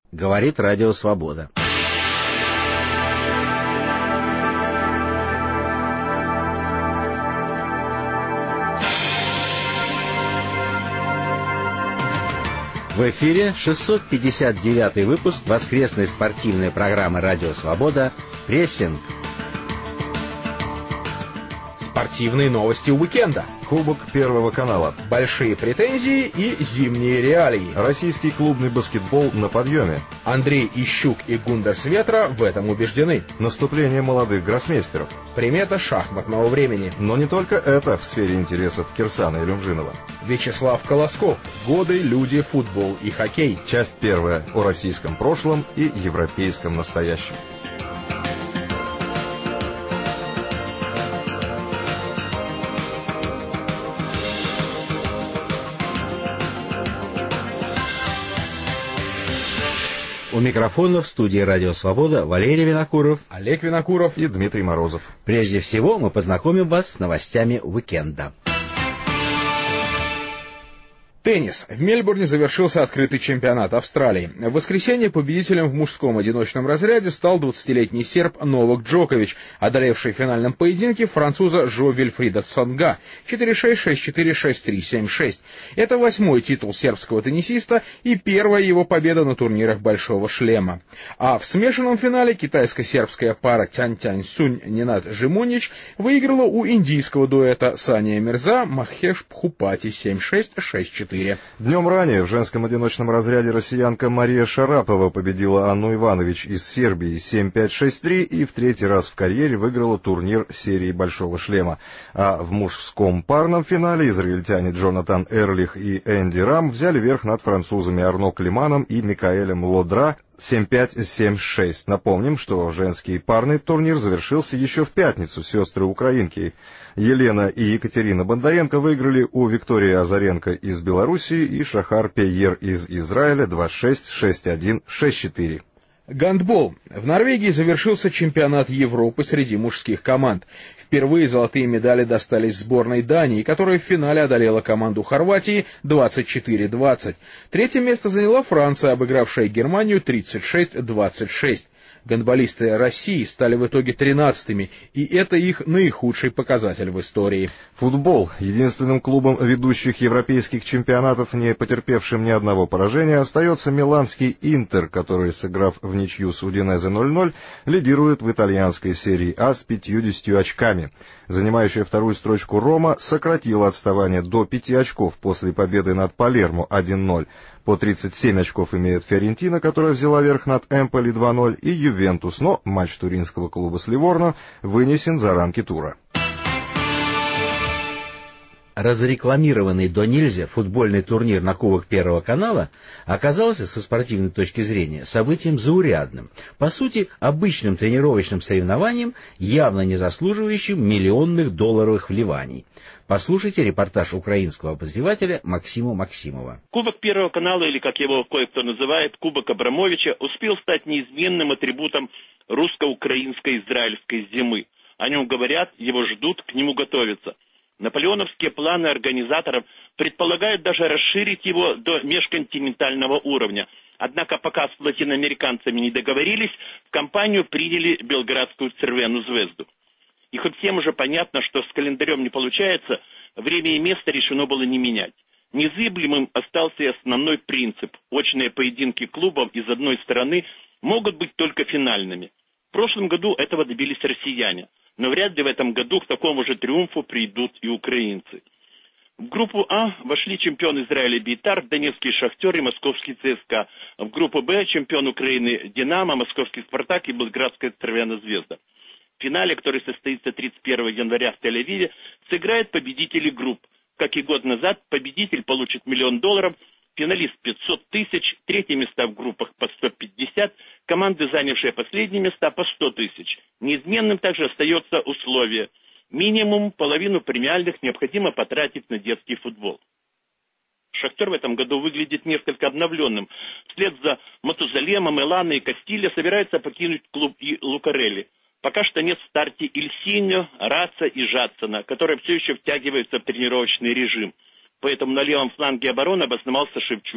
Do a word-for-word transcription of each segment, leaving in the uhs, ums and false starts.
Говорит Радио Свобода. В эфире шестьсот пятьдесят девятый выпуск воскресной спортивной программы «Радио Свобода» «Прессинг». Спортивные новости уикенда. Кубок Первого канала. Большие претензии и зимние реалии. Российский клубный баскетбол на подъеме. Андрей Ищук и Гундерс Ветра в этом убеждены. Наступление молодых гроссмейстеров. Примета шахматного времени. Но не только это в сфере интересов Кирсана Илюмжинова. Вячеслав Колосков. Годы, люди, футбол и хоккей. Часть первая о российском прошлом и европейском настоящем. У микрофона в студии «Радио Свобода» Валерий Винокуров, Олег Винокуров и Дмитрий Морозов. Прежде всего мы познакомим вас с новостями уикенда. Теннис. В Мельбурне завершился открытый чемпионат Австралии. В воскресенье победителем в мужском одиночном разряде стал двадцатилетний серб Новак Джокович, одолевший в финальном поединке француза Жо Вильфрида Цонга четыре шесть, шесть четыре, шесть три, семь шесть. Это восьмой титул сербского теннисиста и первая его победа на турнирах Большого шлема. А в смешанном финале китайско-сербская пара Тянь-Тянь-Сунь-Ненат Жимунич выиграла у индийского дуэта Сания Мирза Махеш Бхупати семь шесть, шесть четыре. Днем ранее в женском одиночном разряде россиянка Мария Шарапова победила Анну Иванович из Сербии семь пять, шесть три и в третий раз в карьере выиграла турнир серии Большого шлема. А в мужском парном финале израильтяне Джонатан Эрлих и Энди Рам взяли верх над французами Арно Климаном и Микаэлем Лодра семь пять, семь шесть. Напомним, что женский парный турнир завершился еще в пятницу. Сестры украинки Елена и Екатерина Бондаренко выиграли у Виктории Азаренко из Белоруссии и Шахар Пейер из Израиля два шесть, шесть один, шесть четыре. Гандбол. В Норвегии завершился чемпионат Европы среди мужских команд. Впервые золотые медали достались сборной Дании, которая в финале одолела команду Хорватии двадцать четыре двадцать. Третье место заняла Франция, обыгравшая Германию тридцать шесть двадцать шесть. Гандболисты России стали в итоге тринадцатыми, и это их наихудший показатель в истории. Футбол. Единственным клубом ведущих европейских чемпионатов, не потерпевшим ни одного поражения, остается миланский «Интер», который, сыграв в ничью с Удинезе ноль ноль, лидирует в итальянской серии А с пятьюдесятью очками. Занимающая вторую строчку «Рома» сократила отставание до пяти очков после победы над Палермо один ноль. По тридцать семь очков имеет Фиорентина, которая взяла верх над Эмполи два ноль, и Ювентус, но матч туринского клуба с Ливорно вынесен за рамки тура. Разрекламированный до нельзя футбольный турнир на Кубок Первого канала оказался со спортивной точки зрения событием заурядным, по сути обычным тренировочным соревнованием, явно не заслуживающим миллионных долларовых вливаний. Послушайте репортаж украинского обозревателя Максима Максимова. Кубок Первого канала, или как его кое-кто называет, Кубок Абрамовича, успел стать неизменным атрибутом русско-украинской израильской зимы. О нем говорят, его ждут, к нему готовятся. Наполеоновские планы организаторов предполагают даже расширить его до межконтинентального уровня. Однако пока с латиноамериканцами не договорились, в компанию приняли белградскую Цервену Звезду. И хоть всем уже понятно, что с календарем не получается, время и место решено было не менять. Незыблемым остался и основной принцип. Очные поединки клубов из одной стороны могут быть только финальными. В прошлом году этого добились россияне. Но вряд ли в этом году к такому же триумфу придут и украинцы. В группу А вошли чемпион Израиля Бейтар, Донецкий Шахтер и Московский ЦСКА. В группу Б чемпион Украины Динамо, Московский Спартак и Белградская Цервена Звезда. В финале, который состоится тридцать первого января в Тель-Авиве, сыграют победители групп. Как и год назад, победитель получит миллион долларов, финалист пятьсот тысяч, третьи места в группах по сто пятьдесят, команды, занявшие последние места, по сто тысяч. Неизменным также остается условие. Минимум половину премиальных необходимо потратить на детский футбол. Шахтер в этом году выглядит несколько обновленным. Вслед за Матузалемом, Эланой и Кастильо собирается покинуть клуб и Лукарелли. Пока что нет в старте Ильсиньо, Раца и Жадсона, которые все еще втягиваются в тренировочный режим. Поэтому на левом фланге обороны обосновался Шевчук.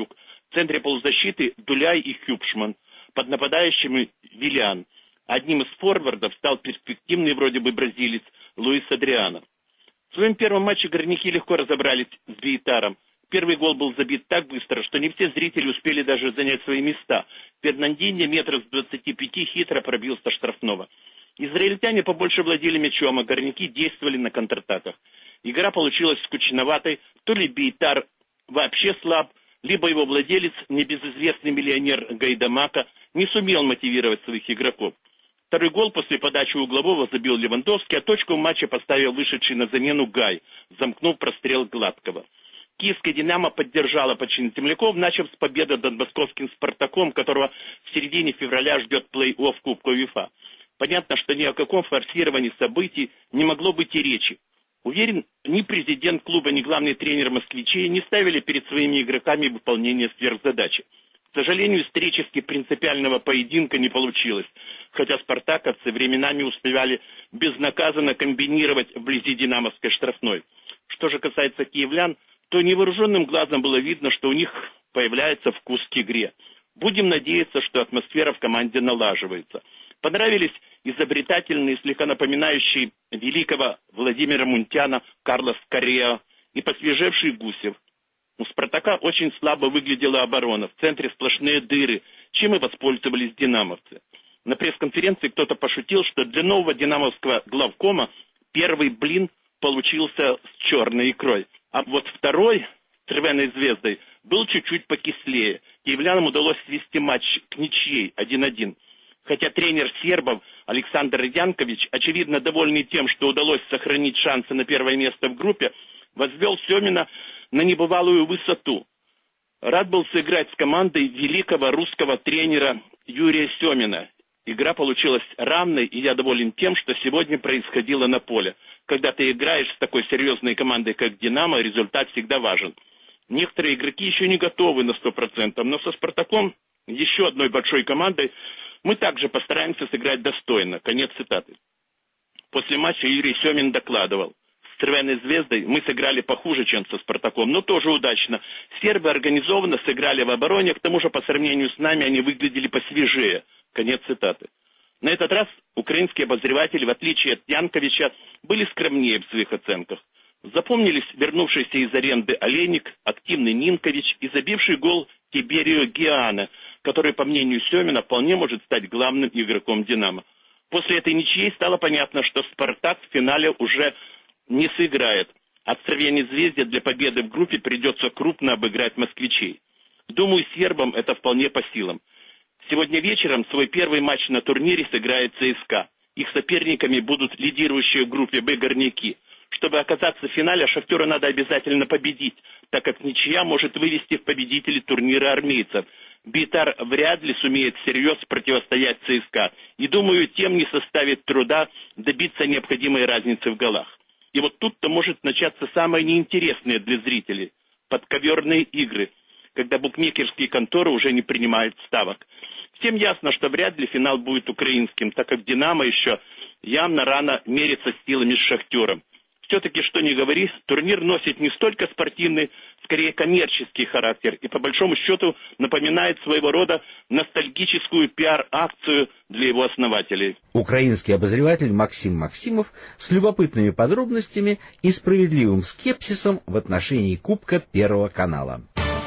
В центре полузащиты Дуляй и Хюбшман, под нападающими Виллиан. Одним из форвардов стал перспективный вроде бы бразилец Луис Адриано. В своем первом матче горняки легко разобрались с Биитаром. Первый гол был забит так быстро, что не все зрители успели даже занять свои места. Фернандиньо метров с двадцати пяти хитро пробился со штрафного. Израильтяне побольше владели мячом, а горняки действовали на контратаках. Игра получилась скучноватой, то ли Биитар вообще слаб, либо его владелец, небезызвестный миллионер Гайдамака, не сумел мотивировать своих игроков. Второй гол после подачи углового забил Левандовский, а точку в матче поставил вышедший на замену Гай, замкнув прострел Гладкого. Киевская «Динамо» поддержала почин земляков, начав с победы над московским «Спартаком», которого в середине февраля ждет плей-офф Кубка УЕФА. Понятно, что ни о каком форсировании событий не могло быть и речи. Уверен, ни президент клуба, ни главный тренер москвичей не ставили перед своими игроками выполнение сверхзадачи. К сожалению, исторически принципиального поединка не получилось, хотя спартаковцы временами успевали безнаказанно комбинировать вблизи динамовской штрафной. Что же касается киевлян, то невооруженным глазом было видно, что у них появляется вкус к игре. Будем надеяться, что атмосфера в команде налаживается. Понравились изобретательные, слегка напоминающие великого Владимира Мунтяна Карлос Корреа и посвежевший Гусев. У «Спартака» очень слабо выглядела оборона, в центре сплошные дыры, чем и воспользовались динамовцы. На пресс-конференции кто-то пошутил, что для нового динамовского главкома первый блин получился с черной икрой, а вот второй, с «Червеной звездой», был чуть-чуть покислее. Киевлянам удалось свести матч к ничьей один один. Хотя тренер сербов Александр Янкович, очевидно довольный тем, что удалось сохранить шансы на первое место в группе, возвел Семина на небывалую высоту. Рад был сыграть с командой великого русского тренера Юрия Семина. Игра получилась равной, и я доволен тем, что сегодня происходило на поле. Когда ты играешь с такой серьезной командой, как «Динамо», результат всегда важен. Некоторые игроки еще не готовы на сто процентов, но со «Спартаком», еще одной большой командой, мы также постараемся сыграть достойно. Конец цитаты. После матча Юрий Семин докладывал: с «Червеной звездой» мы сыграли похуже, чем со «Спартаком», но тоже удачно. Сербы организованно сыграли в обороне, к тому же по сравнению с нами они выглядели посвежее. Конец цитаты. На этот раз украинские обозреватели, в отличие от Янковича, были скромнее в своих оценках. Запомнились вернувшийся из аренды Олейник, активный Нинкович и забивший гол Тиберио Гиана, который, по мнению Семина, вполне может стать главным игроком «Динамо». После этой ничьей стало понятно, что «Спартак» в финале уже не сыграет, а в «Червеной звезде» для победы в группе придется крупно обыграть москвичей. Думаю, сербам это вполне по силам. Сегодня вечером свой первый матч на турнире сыграет ЦСКА. Их соперниками будут лидирующие в группе «Б» горняки. Чтобы оказаться в финале, «Шахтеру» надо обязательно победить, так как ничья может вывести в победителей турнира армейцев. Биитар вряд ли сумеет всерьез противостоять ЦСКА, и, думаю, тем не составит труда добиться необходимой разницы в голах. И вот тут-то может начаться самое неинтересное для зрителей – подковерные игры, когда букмекерские конторы уже не принимают ставок. Всем ясно, что вряд ли финал будет украинским, так как «Динамо» еще явно рано мерится силами с «Шахтером». Все-таки, что ни говори, турнир носит не столько спортивный, скорее коммерческий характер и, по большому счету, напоминает своего рода ностальгическую пиар-акцию для его основателей. Украинский обозреватель Максим Максимов с любопытными подробностями и справедливым скепсисом в отношении Кубка Первого канала.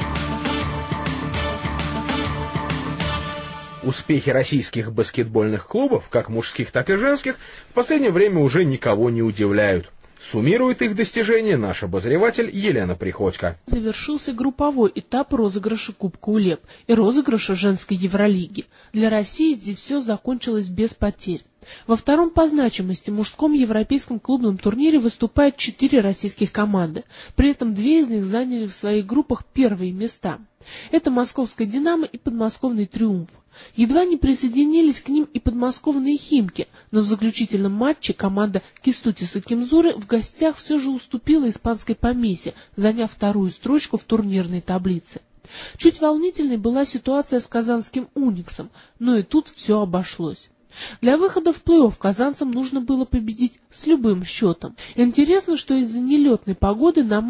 Успехи российских баскетбольных клубов, как мужских, так и женских, в последнее время уже никого не удивляют. Суммирует их достижения наш обозреватель Елена Приходько. Завершился групповой этап розыгрыша Кубка УЛЕП и розыгрыша женской Евролиги. Для России здесь все закончилось без потерь. Во втором по значимости мужском европейском клубном турнире выступают четыре российских команды. При этом две из них заняли в своих группах первые места. Это московская «Динамо» и подмосковный «Триумф». Едва не присоединились к ним и подмосковные «Химки», но в заключительном матче команда Кестутиса Кемзуры в гостях все же уступила испанской «Помесе», заняв вторую строчку в турнирной таблице. Чуть волнительной была ситуация с казанским «Униксом», но и тут все обошлось. Для выхода в плей-офф казанцам нужно было победить с любым счетом. Интересно, что из-за нелетной погоды на матч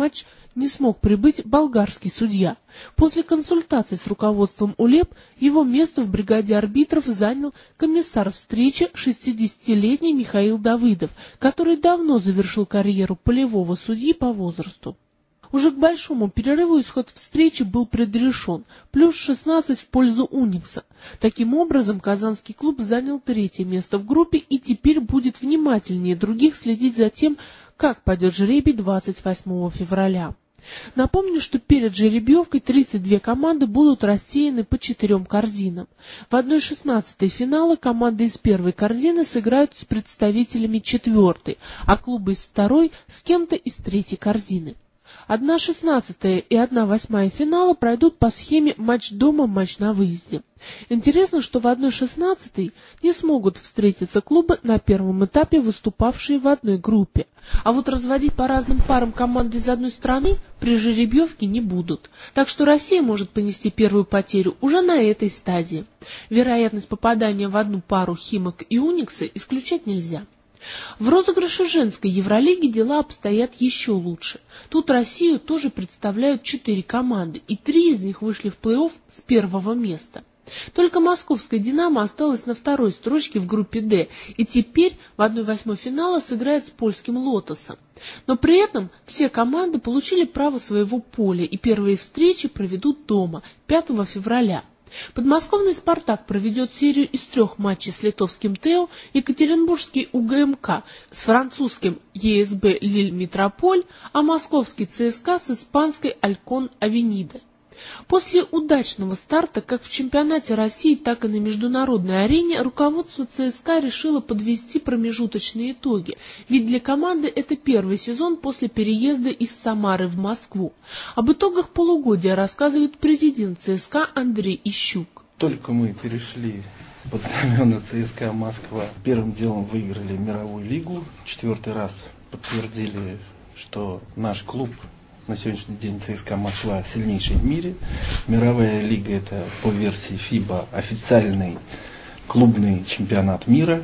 не смог прибыть болгарский судья. После консультаций с руководством УЛЕП его место в бригаде арбитров занял комиссар встречи шестидесятилетний Михаил Давыдов, который давно завершил карьеру полевого судьи по возрасту. Уже к большому перерыву исход встречи был предрешен, плюс шестнадцать в пользу Уникса. Таким образом, казанский клуб занял третье место в группе и теперь будет внимательнее других следить за тем, как пойдет жребий двадцать восьмого февраля. Напомню, что перед жеребьевкой тридцать две команды будут рассеяны по четырем корзинам. В одной шестнадцатой финала команды из первой корзины сыграют с представителями четвертой, а клубы из второй с кем-то из третьей корзины. Одна шестнадцатая и одна восьмая финала пройдут по схеме матч дома, матч на выезде. Интересно, что в одной шестнадцатой не смогут встретиться клубы, на первом этапе выступавшие в одной группе. А вот разводить по разным парам команды из одной страны при жеребьевке не будут. Так что Россия может понести первую потерю уже на этой стадии. Вероятность попадания в одну пару Химок и Уникса исключать нельзя. В розыгрыше женской Евролиги дела обстоят еще лучше. Тут Россию тоже представляют четыре команды, и три из них вышли в плей-офф с первого места. Только московская «Динамо» осталась на второй строчке в группе «Д», и теперь в одной восьмой финала сыграет с польским «Лотосом». Но при этом все команды получили право своего поля, и первые встречи проведут дома пятого февраля. Подмосковный «Спартак» проведет серию из трех матчей с литовским ТЭО, екатеринбургский УГМК с французским ЕСБ Лиль-Метрополь, а московский ЦСКА с испанской Алькон Авенида. После удачного старта как в чемпионате России, так и на международной арене руководство ЦСКА решило подвести промежуточные итоги, ведь для команды это первый сезон после переезда из Самары в Москву. Об итогах полугодия рассказывает президент ЦСКА Андрей Ищук. Только мы перешли под знамена ЦСКА Москва, первым делом выиграли мировую лигу, четвертый раз подтвердили, что наш клуб на сегодняшний день ЦСКА Москва сильнейший в мире. Мировая лига — это по версии ФИБА официальный клубный чемпионат мира.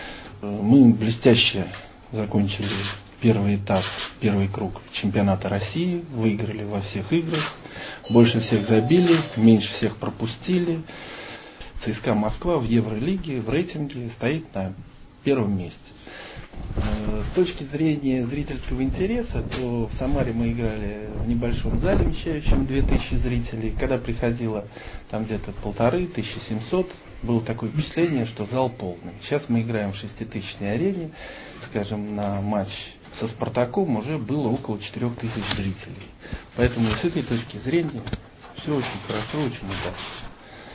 Мы блестяще закончили первый этап, первый круг чемпионата России, выиграли во всех играх, больше всех забили, меньше всех пропустили. ЦСКА Москва в Евролиге, в рейтинге стоит на первом месте. С точки зрения зрительского интереса, то в Самаре мы играли в небольшом зале, вмещающем две тысячи зрителей. Когда приходило там где-то полторы, тысячи семьсот, было такое впечатление, что зал полный. Сейчас мы играем в шеститысячной арене, скажем, на матч со «Спартаком» уже было около четырех тысяч зрителей. Поэтому с этой точки зрения все очень хорошо, очень удачно.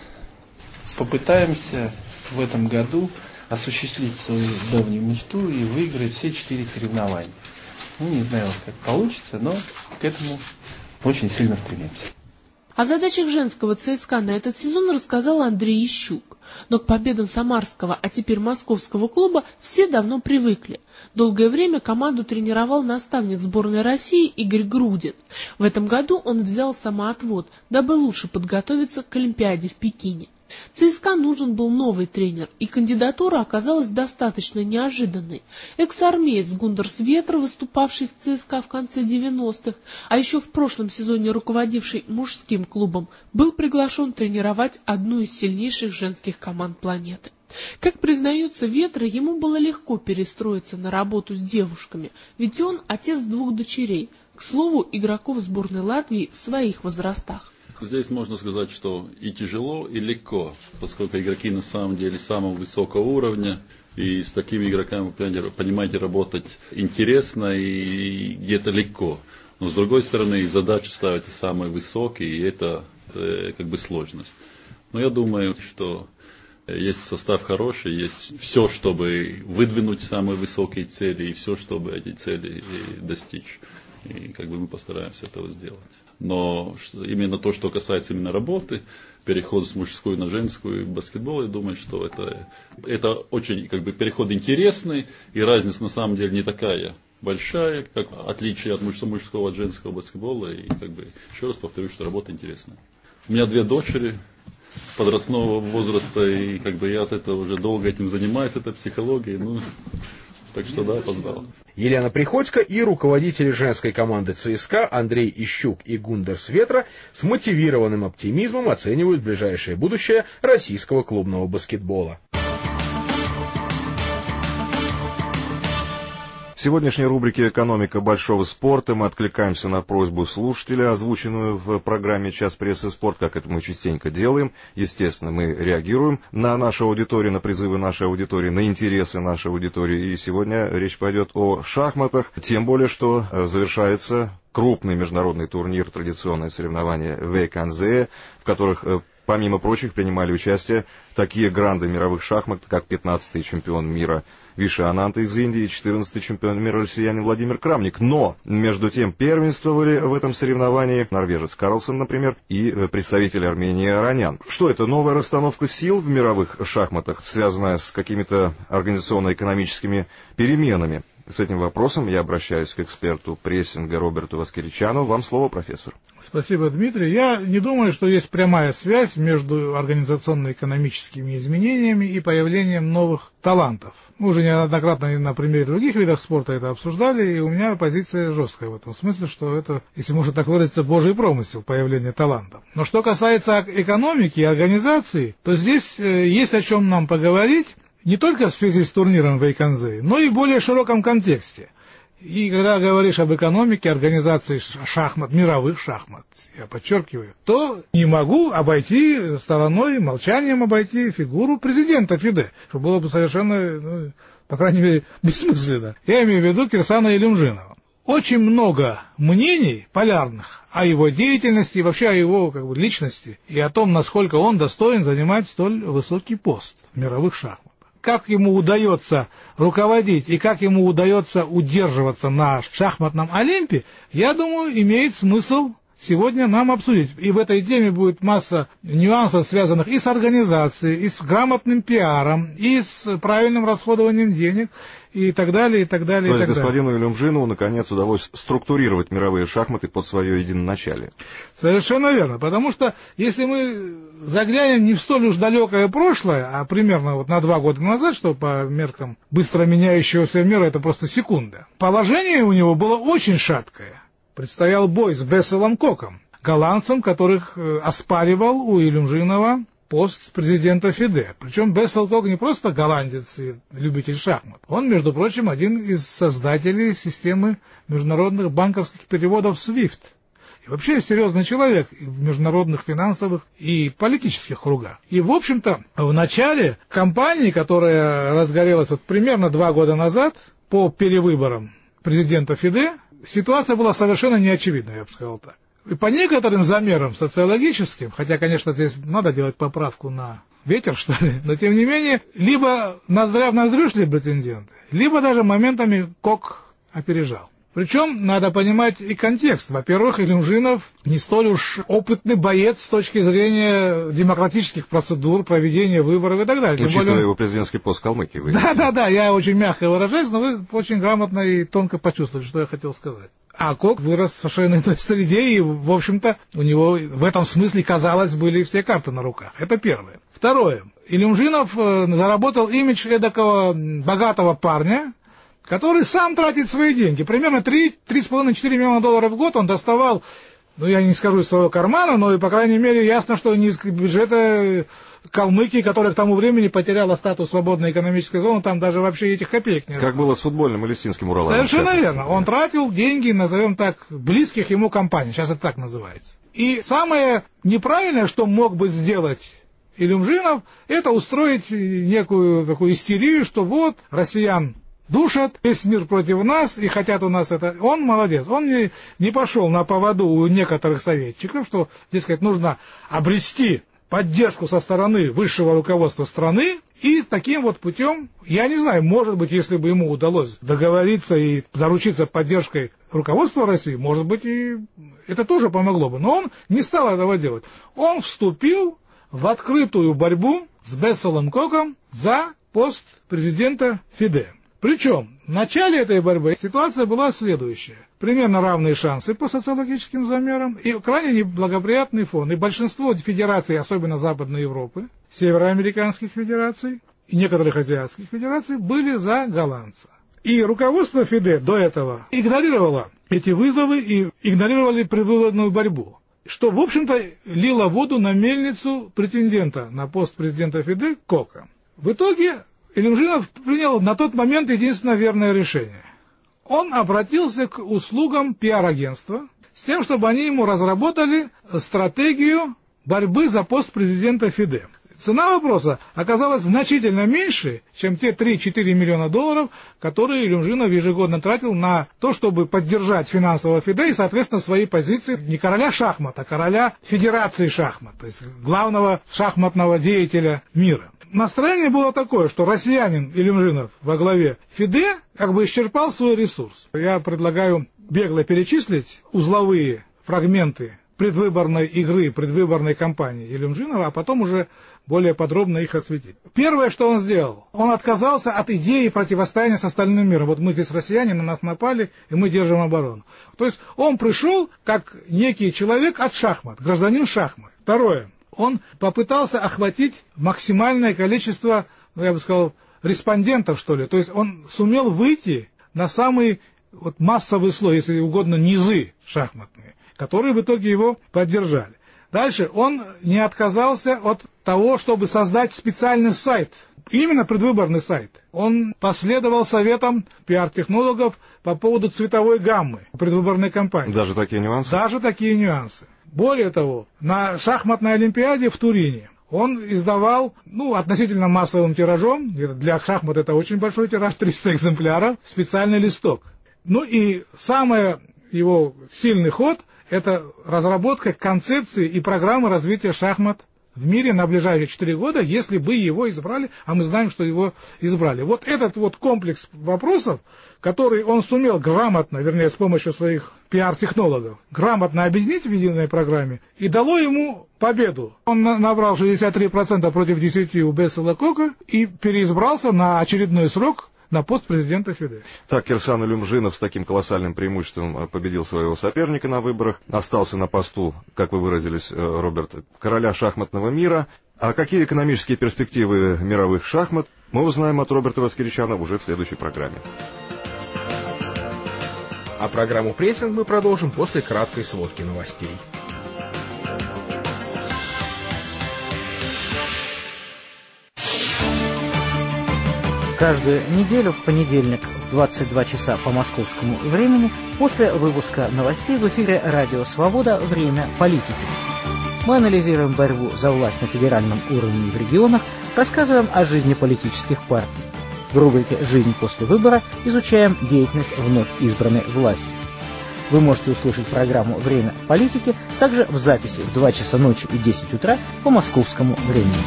Попытаемся в этом году осуществить свою давнюю мечту и выиграть все четыре соревнования. Ну, не знаю, как получится, но к этому очень сильно стремимся. О задачах женского ЦСКА на этот сезон рассказал Андрей Ищук. Но к победам самарского, а теперь московского клуба все давно привыкли. Долгое время команду тренировал наставник сборной России Игорь Грудин. В этом году он взял самоотвод, дабы лучше подготовиться к Олимпиаде в Пекине. ЦСКА нужен был новый тренер, и кандидатура оказалась достаточно неожиданной. Экс-армеец Гундерс Ветра, выступавший в ЦСКА в конце девяностых, а еще в прошлом сезоне руководивший мужским клубом, был приглашен тренировать одну из сильнейших женских команд планеты. Как признается Ветра, ему было легко перестроиться на работу с девушками, ведь он отец двух дочерей, к слову, игроков сборной Латвии в своих возрастах. Здесь можно сказать, что и тяжело, и легко, поскольку игроки на самом деле самого высокого уровня, и с такими игроками, понимаете, работать интересно и где-то легко. Но с другой стороны, задачи ставятся самые высокие, и это, это как бы сложность. Но я думаю, что есть состав хороший, есть все, чтобы выдвинуть самые высокие цели, и все, чтобы эти цели достичь. И как бы мы постараемся этого сделать. Но именно то, что касается именно работы, переход с мужской на женскую баскетбол, я думаю, что это, это очень как бы переход интересный, и разница на самом деле не такая большая, как отличие от мужского от женского баскетбола. И как бы еще раз повторю, что работа интересная. У меня две дочери подростного возраста, и как бы я от этого уже долго этим занимаюсь, этой психологией. Ну, Так что да, опоздал. Елена Приходько и руководители женской команды ЦСКА Андрей Ищук и Гундерс Ветра с мотивированным оптимизмом оценивают ближайшее будущее российского клубного баскетбола. В сегодняшней рубрике «Экономика большого спорта» мы откликаемся на просьбу слушателя, озвученную в программе «Час прессы спорт», как это мы частенько делаем. Естественно, мы реагируем на нашу аудиторию, на призывы нашей аудитории, на интересы нашей аудитории. И сегодня речь пойдет о шахматах, тем более, что завершается крупный международный турнир, традиционное соревнование Вейканзе, в которых, помимо прочих, принимали участие такие гранды мировых шахмат, как пятнадцатый чемпион мира Виши Анант из Индии, четырнадцатый чемпион мира россиянин Владимир Крамник. Но, между тем, первенствовали в этом соревновании норвежец Карлсон, например, и представитель Армении Аронян. Что это, новая расстановка сил в мировых шахматах, связанная с какими-то организационно-экономическими переменами? С этим вопросом я обращаюсь к эксперту прессинга Роберту Васкевичану. Вам слово, профессор. Спасибо, Дмитрий. Я не думаю, что есть прямая связь между организационно-экономическими изменениями и появлением новых талантов. Мы уже неоднократно на примере других видов спорта это обсуждали, и у меня позиция жесткая в этом смысле, что это, если можно так выразиться, божий промысел, появление талантов. Но что касается экономики и организации, то здесь есть о чем нам поговорить, не только в связи с турниром Вейканзе, но и в более широком контексте. И когда говоришь об экономике, организации шахмат, мировых шахмат, я подчеркиваю, то не могу обойти стороной, молчанием обойти фигуру президента ФИДЕ, что было бы совершенно, ну, по крайней мере, бессмысленно. Я имею в виду Кирсана Илюмжинова. Очень много мнений полярных о его деятельности и вообще о его, как бы, личности и о том, насколько он достоин занимать столь высокий пост в мировых шахматах. Как ему удается руководить и как ему удается удерживаться на шахматном Олимпе, я думаю, имеет смысл сегодня нам обсудить. И в этой теме будет масса нюансов, связанных и с организацией, и с грамотным пиаром, и с правильным расходованием денег, и так далее, и так далее. То и есть так господину далее. Илюмжинову наконец удалось структурировать мировые шахматы под свое единоначалие. Совершенно верно, потому что если мы заглянем не в столь уж далекое прошлое, а примерно вот на два года назад, что по меркам быстро меняющегося мира это просто секунда, положение у него было очень шаткое. Предстоял бой с Бесселом Коком, голландцем, которых оспаривал у Илюмжинова пост президента ФИДЕ. Причем Бессел Кок не просто голландец и любитель шахмат. Он, между прочим, один из создателей системы международных банковских переводов свифт. И вообще серьезный человек в международных финансовых и политических кругах. И, в общем-то, в начале кампании, которая разгорелась вот примерно два года назад по перевыборам президента ФИДЕ, ситуация была совершенно неочевидна, я бы сказал так. И по некоторым замерам социологическим, хотя, конечно, здесь надо делать поправку на ветер, что ли, но тем не менее, либо ноздря в ноздрю шли претенденты, либо даже моментами Кок опережал. Причем надо понимать и контекст. Во-первых, Илюмжинов не столь уж опытный боец с точки зрения демократических процедур, проведения выборов и так далее. Учитывая более... его президентский пост Калмыкии. Да, да, да, я очень мягко выражаюсь, но вы очень грамотно и тонко почувствовали, что я хотел сказать. А Кок вырос в совершенно иной среде, и, в общем-то, у него в этом смысле, казалось, были все карты на руках. Это первое. Второе. Илюмжинов заработал имидж эдакого богатого парня, который сам тратит свои деньги. Примерно три-три с половиной - четыре миллиона долларов в год он доставал, ну, я не скажу из своего кармана, но, по крайней мере, ясно, что не из бюджета Калмыкии, которая к тому времени потеряла статус свободной экономической зоны, там даже вообще этих копеек не Как было с футбольным Элистинским Уралом. Совершенно верно. Он тратил деньги, назовем так, близких ему компаний. Сейчас это так называется. И самое неправильное, что мог бы сделать Илюмжинов, это устроить некую такую истерию, что вот россиян душат, весь мир против нас, и хотят у нас это. Он молодец. Он не, не пошел на поводу у некоторых советчиков, что, дескать, нужно обрести поддержку со стороны высшего руководства страны, и таким вот путем, я не знаю, может быть, если бы ему удалось договориться и заручиться поддержкой руководства России, может быть, и это тоже помогло бы. Но он не стал этого делать. Он вступил в открытую борьбу с Бесселом Коком за пост президента ФИДЕ. Причем в начале этой борьбы ситуация была следующая. Примерно равные шансы по социологическим замерам и крайне неблагоприятный фон. И большинство федераций, особенно Западной Европы, североамериканских федераций и некоторых азиатских федераций, были за голландца. И руководство ФИДЕ до этого игнорировало эти вызовы и игнорировали предвыборную борьбу, что, в общем-то, лило воду на мельницу претендента на пост президента ФИДЕ Кока. В итоге Илюмжинов принял на тот момент единственное верное решение. Он обратился к услугам пиар-агентства с тем, чтобы они ему разработали стратегию борьбы за пост президента ФИДЕ. Цена вопроса оказалась значительно меньше, чем те три-четыре миллиона долларов, которые Илюмжинов ежегодно тратил на то, чтобы поддержать финансово ФИДЕ и, соответственно, свои позиции не короля шахмат, а короля Федерации шахмат, то есть главного шахматного деятеля мира. Настроение было такое, что россиянин Илюмжинов во главе ФИДЕ как бы исчерпал свой ресурс. Я предлагаю бегло перечислить узловые фрагменты предвыборной игры, предвыборной кампании Илюмжинова, а потом уже более подробно их осветить. Первое, что он сделал, он отказался от идеи противостояния с остальным миром. Вот мы здесь россияне, на нас напали, и мы держим оборону. То есть он пришел как некий человек от шахмат, гражданин шахмат. Второе, он попытался охватить максимальное количество, ну, я бы сказал, респондентов, что ли. То есть он сумел выйти на самый вот, массовый слой, если угодно, низы шахматные, которые в итоге его поддержали. Дальше он не отказался от того, чтобы создать специальный сайт, именно предвыборный сайт. Он последовал советам пиар-технологов по поводу цветовой гаммы предвыборной кампании. Даже такие нюансы? Даже такие нюансы. Более того, на шахматной олимпиаде в Турине он издавал, ну, относительно массовым тиражом, для шахмат это очень большой тираж, триста экземпляров, специальный листок. Ну и самый его сильный ход – это разработка концепции и программы развития шахмат в мире на ближайшие четыре года, если бы его избрали, а мы знаем, что его избрали. Вот этот вот комплекс вопросов, который он сумел грамотно, вернее, с помощью своих пиар-технологов, грамотно объединить в единой программе, и дало ему победу. Он набрал шестьдесят три процента против десяти у Бессела Кока и переизбрался на очередной срок на пост президента ФИДЕ. Так, Кирсан Илюмжинов с таким колоссальным преимуществом победил своего соперника на выборах, остался на посту, как вы выразились, Роберт, короля шахматного мира. А какие экономические перспективы мировых шахмат, мы узнаем от Роберта Воскиричана уже в следующей программе. А программу «Прессинг» мы продолжим после краткой сводки новостей. Каждую неделю в понедельник в двадцать два часа по московскому времени после выпуска новостей в эфире «Радио Свобода. Время политики». Мы анализируем борьбу за власть на федеральном уровне и в регионах, рассказываем о жизни политических партий. В рубрике «Жизнь после выбора» изучаем деятельность вновь избранной власти. Вы можете услышать программу «Время политики» также в записи в два часа ночи и десять утра по московскому времени.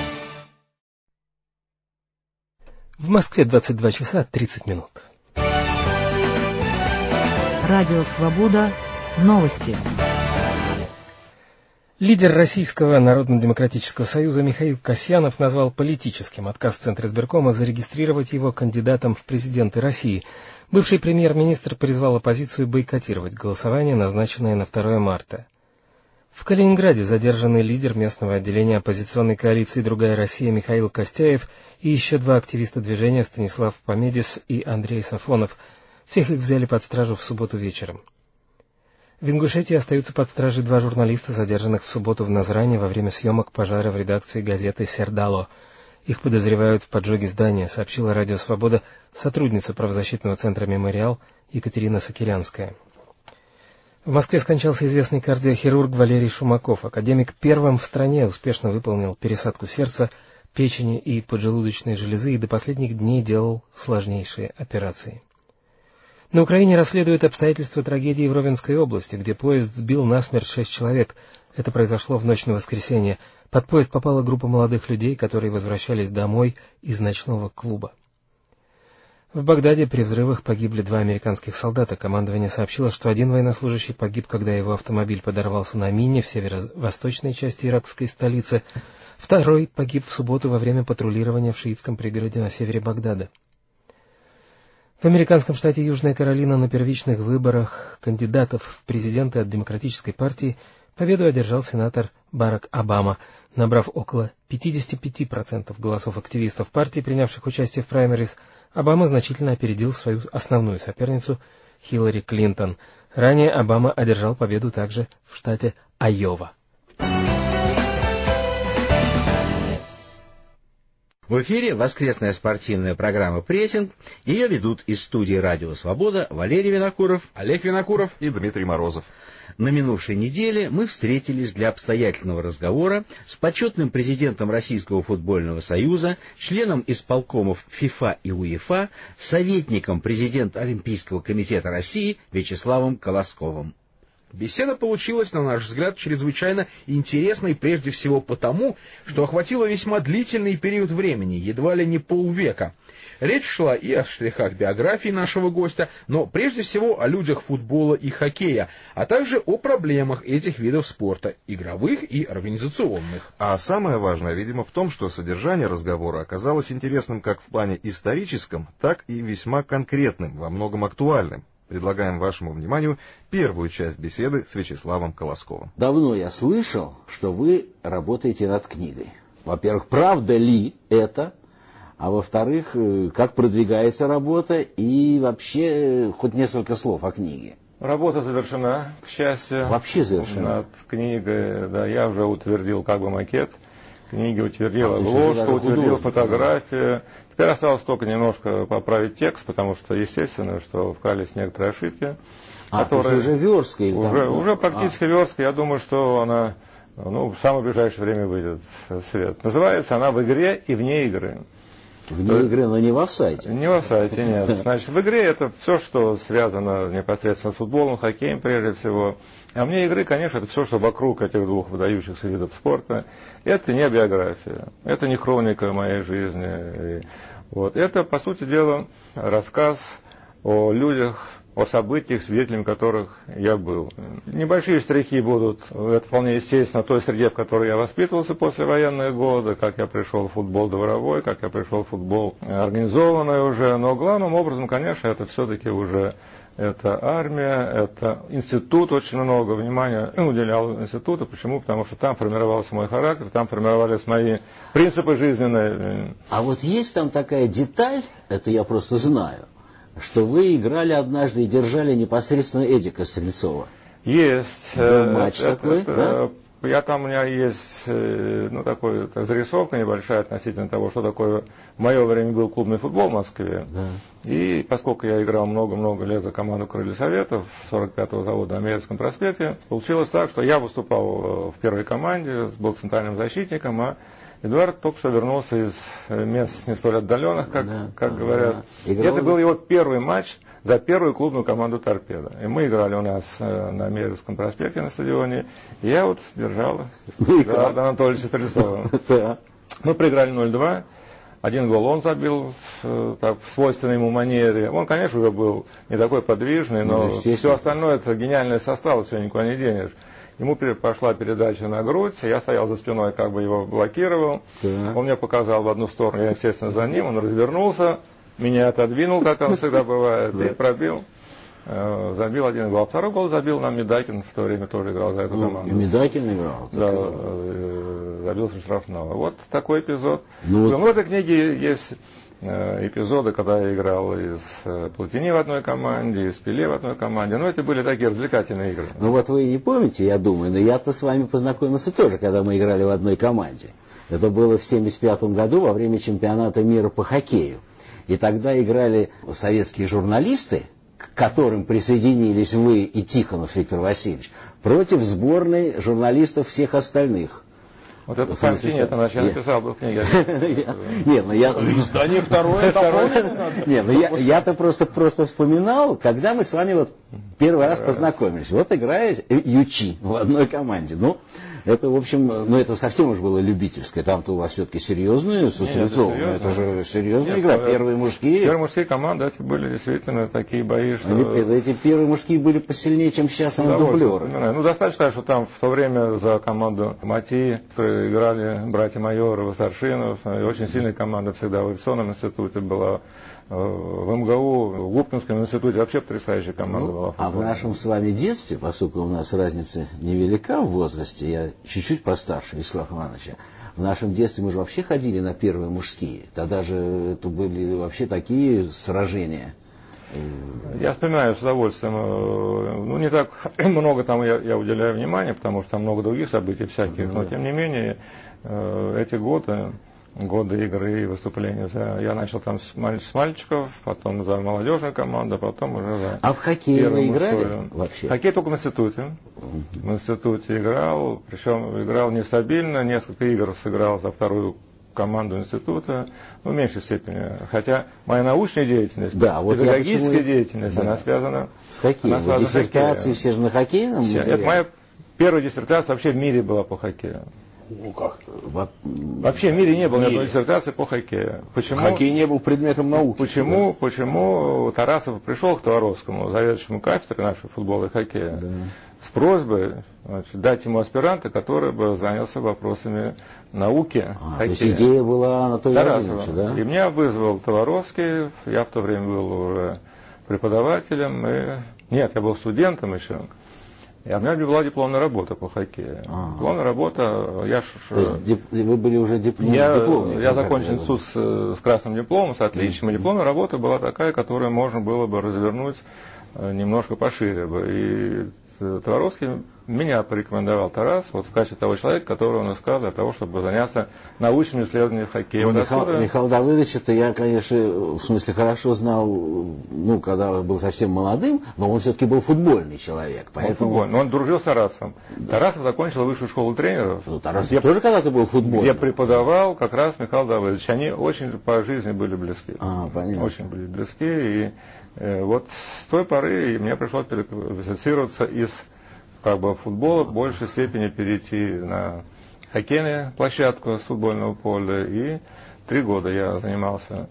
В Москве двадцать два часа тридцать минут. Радио «Свобода». Новости. Лидер Российского Народно-демократического союза Михаил Касьянов назвал политическим отказ Центра избиркома зарегистрировать его кандидатом в президенты России. Бывший премьер-министр призвал оппозицию бойкотировать голосование, назначенное на второе марта. В Калининграде задержанный лидер местного отделения оппозиционной коалиции «Другая Россия» Михаил Костяев и еще два активиста движения Станислав Помедис и Андрей Сафонов. Всех их взяли под стражу в субботу вечером. В Ингушетии остаются под стражей два журналиста, задержанных в субботу в Назране во время съемок пожара в редакции газеты «Сердало». Их подозревают в поджоге здания, сообщила Радио Свобода сотрудница правозащитного центра «Мемориал» Екатерина Сокирянская. В Москве скончался известный кардиохирург Валерий Шумаков. Академик первым в стране успешно выполнил пересадку сердца, печени и поджелудочной железы и до последних дней делал сложнейшие операции. На Украине расследуют обстоятельства трагедии в Ровенской области, где поезд сбил насмерть шесть человек. Это произошло в ночь на воскресенье. Под поезд попала группа молодых людей, которые возвращались домой из ночного клуба. В Багдаде при взрывах погибли два американских солдата. Командование сообщило, что один военнослужащий погиб, когда его автомобиль подорвался на мине в северо-восточной части иракской столицы. Второй погиб в субботу во время патрулирования в шиитском пригороде на севере Багдада. В американском штате Южная Каролина на первичных выборах кандидатов в президенты от Демократической партии победу одержал сенатор Барак Обама, набрав около пятьдесят пять процентов голосов активистов партии, принявших участие в праймериз. Обама значительно опередил свою основную соперницу Хиллари Клинтон. Ранее Обама одержал победу также в штате Айова. В эфире воскресная спортивная программа «Прессинг». Ее ведут из студии «Радио Свобода» Валерий Винокуров, Олег Винокуров и Дмитрий Морозов. На минувшей неделе мы встретились для обстоятельного разговора с почетным президентом Российского футбольного союза, членом исполкомов ФИФА и УЕФА, советником президента Олимпийского комитета России Вячеславом Колосковым. Беседа получилась, на наш взгляд, чрезвычайно интересной прежде всего потому, что охватила весьма длительный период времени, едва ли не полвека. Речь шла и о штрихах биографии нашего гостя, но прежде всего о людях футбола и хоккея, а также о проблемах этих видов спорта, игровых и организационных. А самое важное, видимо, в том, что содержание разговора оказалось интересным как в плане историческом, так и весьма конкретным, во многом актуальным. Предлагаем вашему вниманию первую часть беседы с Вячеславом Колосковым. Давно я слышал, что вы работаете над книгой. Во-первых, правда ли это? А во-вторых, как продвигается работа? И вообще, хоть несколько слов о книге. Работа завершена, к счастью. Вообще завершена? Над книгой, да, я уже утвердил как бы макет книги, утвердил обложку, утвердил фотографию. Теперь осталось только немножко поправить текст, потому что, естественно, что вкрались некоторые ошибки. А, которые... то есть уже верстка? Уже, там... уже практически а. верстка. Я думаю, что она ну, в самое ближайшее время выйдет в свет. Называется она «В игре и вне игры». Вне то... игры, но не в офсайте. Не в офсайте, нет. Значит, в игре это все, что связано непосредственно с футболом, хоккеем прежде всего. А вне игры, конечно, это все, что вокруг этих двух выдающихся видов спорта. Это не биография, это не хроника моей жизни. И вот. Это, по сути дела, рассказ о людях, о событиях, свидетелями которых я был. Небольшие штрихи будут, это вполне естественно, той среде, в которой я воспитывался после военные годы, как я пришел в футбол дворовой, как я пришел в футбол организованный уже. Но главным образом, конечно, это все-таки уже это армия, это институт, очень много внимания уделял институту. Почему? Потому что там формировался мой характер, там формировались мои принципы жизненные. А вот есть там такая деталь, это я просто знаю, что вы играли однажды и держали непосредственно Эдика Стрельцова. Есть. Был матч это, такой, это, да? Я там, у меня есть, ну, такой, так, зарисовка небольшая относительно того, что такое в мое время был клубный футбол в Москве. Да. И поскольку я играл много-много лет за команду Крылья Советов сорок пятого завода на Американском проспекте, получилось так, что я выступал в первой команде, был центральным защитником, а Эдуард только что вернулся из мест не столь отдаленных, как, да, как да, говорят. Да. Это был его первый матч за первую клубную команду «Торпедо». И мы играли у нас на Американском проспекте на стадионе. И я вот держал Эдуарда Анатольевича Стрельцова. Мы проиграли ноль-два. Один гол он забил так, в свойственной ему манере. Он, конечно, уже был не такой подвижный, но все остальное это гениальный состав, все никуда не денешь. Ему пошла передача на грудь, я стоял за спиной, как бы его блокировал. Да. Он мне показал в одну сторону, я, естественно, за ним, он развернулся, меня отодвинул, как он всегда бывает, и пробил. Забил один гол. Второй гол забил нам Медакин, в то время тоже играл за эту команду. И Медакин играл? Да, забил со штрафного. Вот такой эпизод. Ну, вот... В этой книге есть эпизоды, когда я играл и с Платини в одной команде, и с Пеле в одной команде. Но это были такие развлекательные игры. Ну вот вы не помните, я думаю, но я-то с вами познакомился тоже, когда мы играли в одной команде. Это было в семьдесят пятом году во время чемпионата мира по хоккею. И тогда играли советские журналисты, к которым присоединились вы и Тихонов Виктор Васильевич, против сборной журналистов всех остальных. Вот это факт нет, иначе я написал бы в книге. Нет, ну я... Издание второе, второе. Нет, ну я-то просто просто вспоминал, когда мы с вами вот первый раз познакомились. Вот играет Ючи в одной команде. Ну, это, в общем, ну это совсем уж было любительское. Там-то у вас все-таки серьезные, с Стрельцовым. Это же серьезная игра. Первые мужские. Первые мужские команды, это были действительно такие бои, что... Эти первые мужские были посильнее, чем сейчас на дублеры. Ну, достаточно, что там в то время за команду Мати которые играли братья Майоровы, Старшинов. И очень сильная команда всегда в авиационном институте была. В МГУ, в Губкинском институте вообще потрясающая команда ну, была. А в нашем с вами детстве, поскольку у нас разница невелика в возрасте, я чуть-чуть постарше Вячеслава Ивановича, в нашем детстве мы же вообще ходили на первые мужские. Тогда же это были вообще такие сражения. Я вспоминаю с удовольствием. Ну, не так много там я, я уделяю внимания, потому что там много других событий всяких, ну, но тем не менее эти годы, годы игры и выступления, я начал там с, маль, с мальчиков, потом за молодежную команду, потом уже за... А в хоккей вы играли вообще? Хоккей только в институте. В институте играл, причем играл нестабильно, несколько игр сыграл за вторую команду института, ну, в меньшей степени. Хотя моя научная деятельность, да, вот педагогическая почему... деятельность, да, она связана с хоккеем. Она связана диссертации с хоккеем. Все же на хоккейном все. Это моя первая диссертация вообще в мире была по хоккею. Ну как? Во... Вообще в мире не было ни одной диссертации по хоккею. Почему? Хоккей не был предметом науки. Почему, почему Тарасов пришел к Товаровскому, заведующему кафедрой нашей футбола и хоккея, да, с просьбой, значит, дать ему аспиранта, который бы занялся вопросами науки. А, то есть идея была Анатолия Владимировича, да? И меня вызвал Товаровский, я в то время был уже преподавателем, и... нет, я был студентом еще. И у меня была дипломная работа по хоккею. А-а-а. Дипломная работа, я ж... То есть дип... вы были уже диплом... я, дипломник? Я закончил институт с, с красным дипломом, с отличием. Mm-hmm. И дипломная работа была такая, которую можно было бы развернуть немножко пошире бы. И Товаровский меня порекомендовал Тарас, вот в качестве того человека, которого он искал для того, чтобы заняться научными исследованиями хоккея. Ну, вот Михаил, отсюда... Михаил Давыдович-то я, конечно, в смысле хорошо знал, ну, когда был совсем молодым, но он все-таки был футбольный человек. Поэтому... Он футбольный, но он дружил с Тарасом. Да. Тарасов закончил высшую школу тренеров. Ну, Тарасов где, тоже когда-то был футбольным. Где преподавал как раз Михаил Давыдович. Они очень по жизни были близки. А, понятно. Очень были близки. И э, вот с той поры мне пришлось переквалифицироваться из как бы футбола в большей степени перейти на хоккейную площадку с футбольного поля. И три года я занимался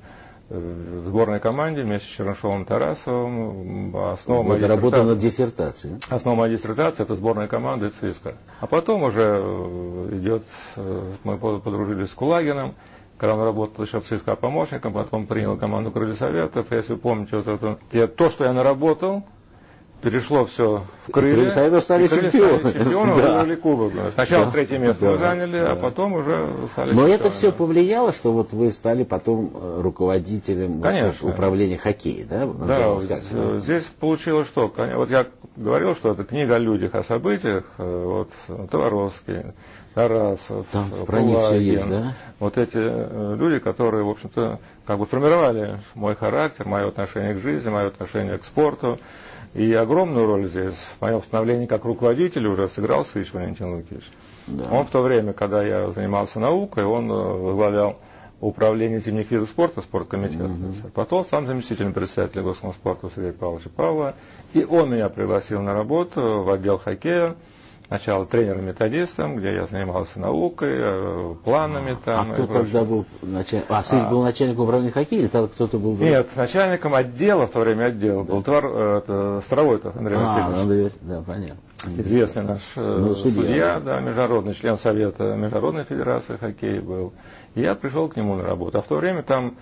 в сборной команде вместе с Чернышовым, Тарасовым. Основа моей работал над диссертацией. Основа моей диссертации — это сборная команды ЦСКА. А потом уже идет, мы подружились с Кулагиным, когда он работал еще в ЦСКА помощником, потом принял команду Крылья Советов. Если вы помните, вот это, я, то, что я наработал, перешло все в Крылья. Крылья стали чемпионами. Чемпионы, выиграли кубок. Сначала да. третье место да. вы заняли, да. а потом уже стали Но чемпионами. это все повлияло, что вот вы стали потом руководителем Конечно. управления хоккеем, да? Да, вот здесь получилось что? Вот я говорил, что это книга о людях, о событиях. Вот Товаровский, Тарасов, Там про них все есть, да? Вот эти люди, которые, в общем-то, как бы формировали мой характер, мое отношение к жизни, мое отношение к спорту. И огромную роль здесь в моем становлении как руководителя уже сыграл Сыч Валентин Лукич. Да. Он в то время, когда я занимался наукой, он возглавлял управление зимних видов спорта, спорткомитет. Mm-hmm. Потом сам заместителем председателя Госкомспорта Сергея Павловича Павлова. И он меня пригласил на работу в отдел хоккея. Сначала тренером-методистом, где я занимался наукой, планами а, там. А кто тогда был начальник? А, Сыч а, был начальником управления хоккея или тогда кто-то был? Нет, начальником отдела, в то время отдела да. был Твор, это, Старовойтов Андрей а, Васильевич. Андрей, да, понятно. Известный наш ну, судья, судья да, международный член Совета Международной Федерации хоккея был. И я пришел к нему на работу. А в то время там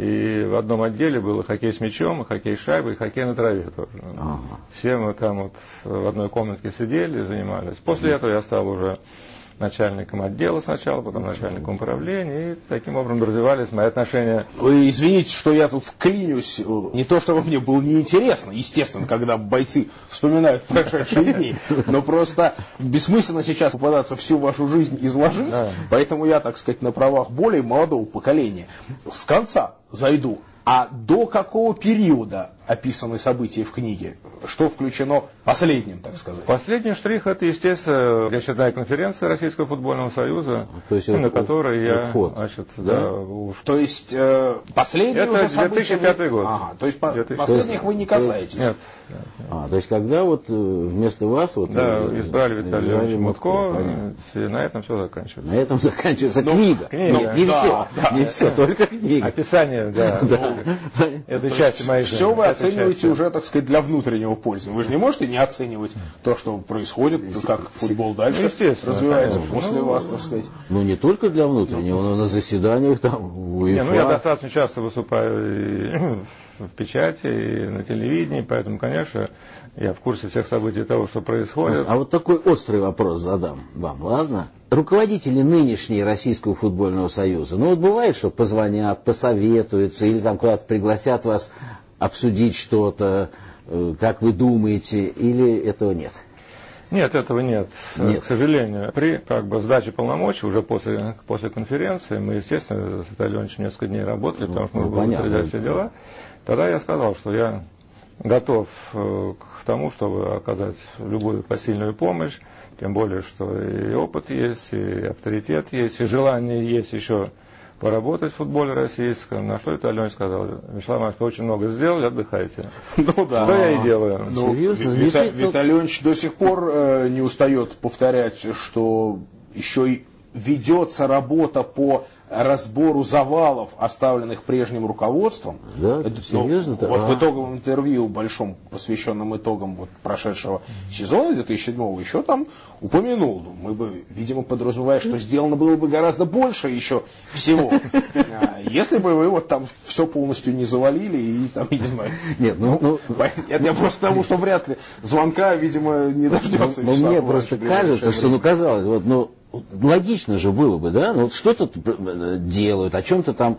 и в одном отделе был и хоккей с мячом, и хоккей с шайбой, и хоккей на траве тоже. Ага. Все мы там вот в одной комнатке сидели, занимались. После этого я стал уже начальником отдела сначала, потом начальником управления, и таким образом развивались мои отношения. Вы извините, что я тут вклинюсь. Не то, чтобы мне было неинтересно, естественно, когда бойцы вспоминают прошедшие дни, но просто бессмысленно сейчас попадаться всю вашу жизнь изложить, да. Поэтому я, так сказать, на правах более молодого поколения с конца зайду. А до какого периода описаны события в книге? Что включено последним, так сказать? Последний штрих — это, естественно, очередная конференция Российского футбольного союза, то есть на которой я, уход, значит, да? Да, уж... То есть э, последний это уже две тысячи пятый год. Ага, то есть по... две тысячи последних есть, вы не касаетесь? Нет. А, то есть когда вот вместо вас вот да, избрали Виталия Ильича Мутко, и на этом все заканчивается. На этом заканчивается ну, книга. книга. Не, не да, все, да, не все, только книга. Описание, да. да. Этой части моей все вы оцениваете части. уже, так сказать, для внутреннего пользования. Вы же не можете не оценивать то, что происходит, как футбол дальше развивается после ну, вас, так сказать. Ну, не только для внутреннего, но на заседаниях там у УЕФА. Не, ну, я достаточно часто выступаю и в печати, и на телевидении, поэтому, конечно, я в курсе всех событий того, что происходит. А вот такой острый вопрос задам вам, ладно? Руководители нынешнего Российского футбольного союза, ну вот бывает, что позвонят, посоветуются, или там куда-то пригласят вас обсудить что-то, как вы думаете, или этого нет? Нет, этого нет. нет. К сожалению, при как бы сдаче полномочий, уже после, после конференции, мы, естественно, с Виталием Ильичем несколько дней работали, потому что мы ну, будем определять все дела. Тогда я сказал, что я готов к тому, чтобы оказать любую посильную помощь, тем более, что и опыт есть, и авторитет есть, и желание есть еще поработать в футболе российском. На что Виталий Ильич сказал: Вячеслав Иванович, вы очень много сделали, отдыхайте. Ну да. Что я и делаю. Ну, Виталий Ильич до сих пор э, не устает повторять, что еще и ведется работа по разбору завалов, оставленных прежним руководством. Да, это, серьезно? Ну, вот в итоговом интервью большом, посвященном итогам вот прошедшего сезона две тысячи седьмого, еще там упомянул. Мы бы, видимо, подразумевая, что сделано было бы гораздо больше еще всего. Если бы вы вот там все полностью не завалили и там, я не знаю. Нет, ну, ну, это я просто потому, что вряд ли звонка, видимо, не дождется. Но мне просто кажется, что, ну, казалось, вот, ну, логично же было бы, да, ну вот что-то делают, о чем-то там,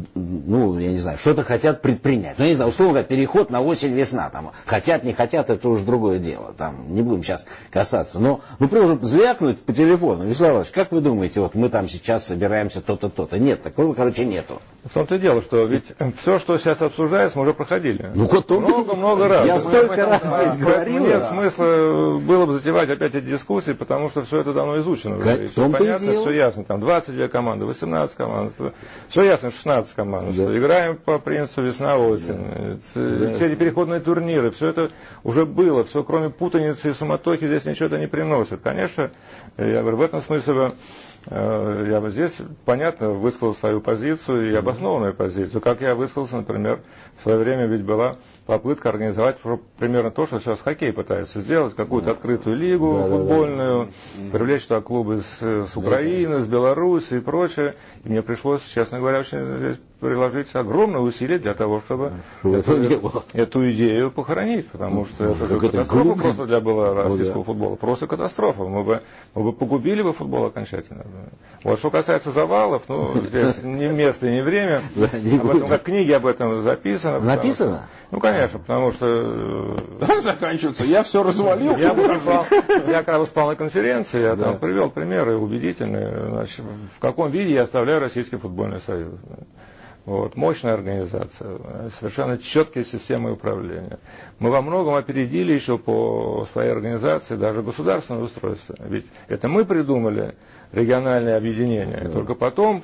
ну, я не знаю, что-то хотят предпринять. Ну, я не знаю, условно говоря, переход на осень-весна, там, хотят, не хотят, это уже другое дело, там, не будем сейчас касаться. Но, ну, просто звякнуть по телефону: Вячеслав Иванович, как вы думаете, вот мы там сейчас собираемся то-то, то-то? Нет, такого, короче, нету. В том-то и дело, что ведь все, что сейчас обсуждается, мы уже проходили. Ну, вот много-много раз. Я столько раз здесь говорил. Нет смысла было бы затевать опять эти дискуссии, потому что все это давно изучено. Как, все понятно, все ясно. Там двадцать две команды, восемнадцать команд. Все ясно, шестнадцать команд. Да. Играем по принципу весна-осень. Да. Все эти переходные турниры, все это уже было. Все, кроме путаницы и суматохи, здесь ничего-то не приносит. Конечно, я говорю, в этом смысле я бы здесь, понятно, высказал свою позицию и обоснованную позицию. Как я высказался, например, в свое время ведь была попытка организовать примерно то, что сейчас хоккей пытается сделать, какую-то открытую лигу да, футбольную, да, да. привлечь туда клубы с, с Украины, да, да. с Беларуси и прочее. И мне пришлось, честно говоря, очень здесь приложить огромные усилия для того, чтобы да, эту, эту идею похоронить, потому что это же катастрофа это просто для была российского да. футбола. Просто катастрофа. Мы бы, мы бы погубили бы футбол окончательно. Вот что касается завалов, ну, здесь ни место и ни время. Да, не об этом, как книги об этом записано. Написано? Что, ну, конечно, потому что... Заканчивается. Я все развалил. Я, выступал, я когда выступал на конференции, я да. там привел примеры убедительные, значит, в каком виде я оставляю Российский футбольный союз. Вот, мощная организация, совершенно четкие системы управления. Мы во многом опередили еще по своей организации даже государственное устройство. Ведь это мы придумали региональное объединение. И только потом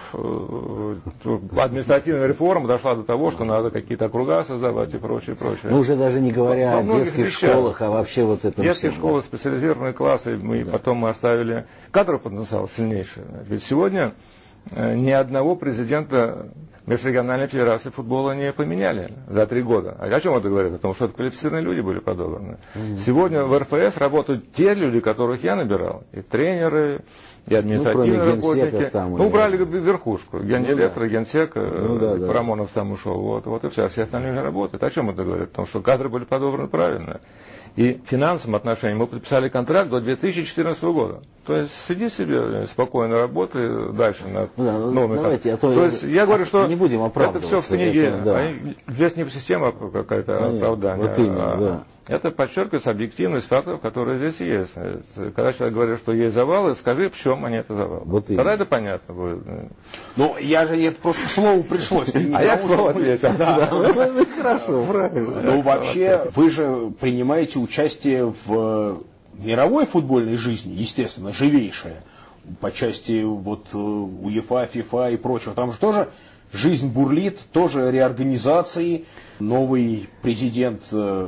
э, административная реформа дошла до того, что надо какие-то округа создавать и прочее, прочее. Ну, уже даже не говоря о детских вещах. школах, а вообще вот это. Детские всем, школы, да. специализированные классы, мы да. потом мы оставили кадровый потенциал сильнейший. Ведь сегодня э, ни одного президента Межрегиональной федерации футбола не поменяли за три года. А о чем это говорит? О том, что это квалифицированные люди были подобраны. Mm-hmm. Сегодня в эр эф эс работают те люди, которых я набирал. И тренеры, и административные ну, работники. Там, ну, убрали верхушку. Гендиректор, ну, да. генсек, ну, да, да. Парамонов сам ушел. Вот, вот и все. А все остальные уже работают. О чем это говорит? О том, что кадры были подобраны правильно. И в финансовом отношении мы подписали контракт до две тысячи четырнадцатого года. То есть сиди себе спокойно, работай дальше над да, новыми. Давайте, а то, то есть я говорю, что не будем это все в книге. Это, да. Они, здесь не система какая-то оправдания. Вот именно, а, да. Это подчеркивается объективность фактов, которые здесь есть. Когда человек говорит, что есть завалы, скажи, в чем они это завалы. Вот Тогда это понятно будет. Ну, я же это просто к слову пришлось. А я к слову ответил. Хорошо, правильно. Ну, вообще, вы же принимаете участие в мировой футбольной жизни, естественно, живейшая, по части вот УЕФА, ФИФА и прочего. Там же тоже жизнь бурлит, тоже реорганизации. Новый президент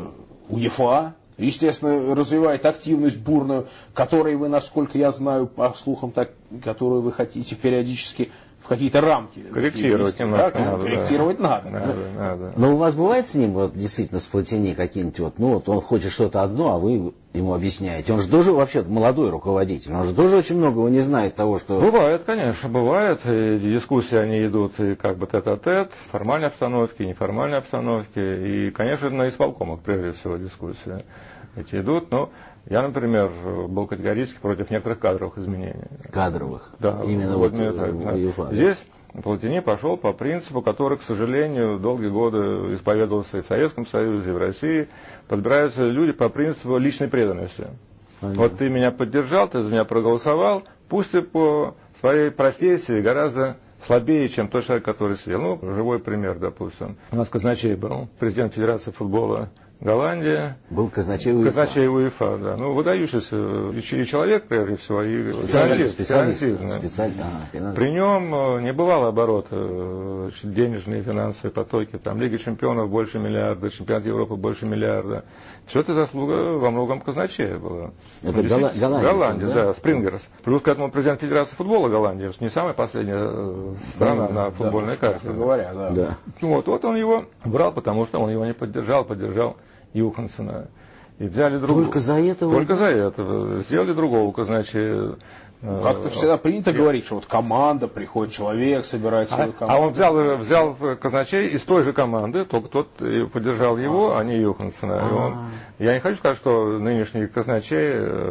УЕФА, естественно, развивает активность бурную, которой вы, насколько я знаю, по слухам, так, которую вы хотите периодически в какие-то рамки. Корректировать немножко да, надо. Корректировать да. надо. Надо, надо. Но у вас бывает с ним вот действительно с Платини какие-нибудь вот, ну вот он хочет что-то одно, а вы ему объясняете. Он же тоже вообще молодой руководитель, он же тоже очень многого не знает того, что... Бывает, конечно, бывает. И дискуссии они идут и как бы тет-а-тет, в формальной обстановке, неформальной обстановке. И, конечно, на исполкомах прежде всего дискуссии эти идут. Но я, например, был категорически против некоторых кадровых изменений. Кадровых? Да. Именно вот, вот так, да. ЮЕФА. Здесь Платини пошел по принципу, который, к сожалению, долгие годы исповедовался и в Советском Союзе, и в России. Подбираются люди по принципу личной преданности. Понятно. Вот ты меня поддержал, ты за меня проголосовал, пусть ты по своей профессии гораздо слабее, чем тот человек, который сидел. Ну, живой пример, допустим. У нас Казначей был, президент Федерации футбола Голландия. Был казначей УЕФА. Казначей УЕФА, да. Ну, выдающийся человек, прежде всего, и специалист. специалист, специалист, специалист. Ага, При нем не бывало оборота, денежные, финансовые потоки. Там Лига чемпионов больше миллиарда, чемпионат Европы больше миллиарда. Все это заслуга во многом казначея была. Это ну, Голландия, Голландия, да, да, Спрингерс. Плюс к этому президент Федерации футбола Голландии, не самая последняя страна да, на футбольной да, карте. Говоря, да. Да. Вот, вот он его брал, потому что он его не поддержал, поддержал Юхансена. И взяли другого. Только за это? Только за это. Сделали другого казначея. Как-то всегда принято говорить, что вот команда, приходит человек, собирает свою команду. А он взял, взял казначей из той же команды, только тот поддержал его, а, а не Юхансена. Он, я не хочу сказать, что нынешний казначей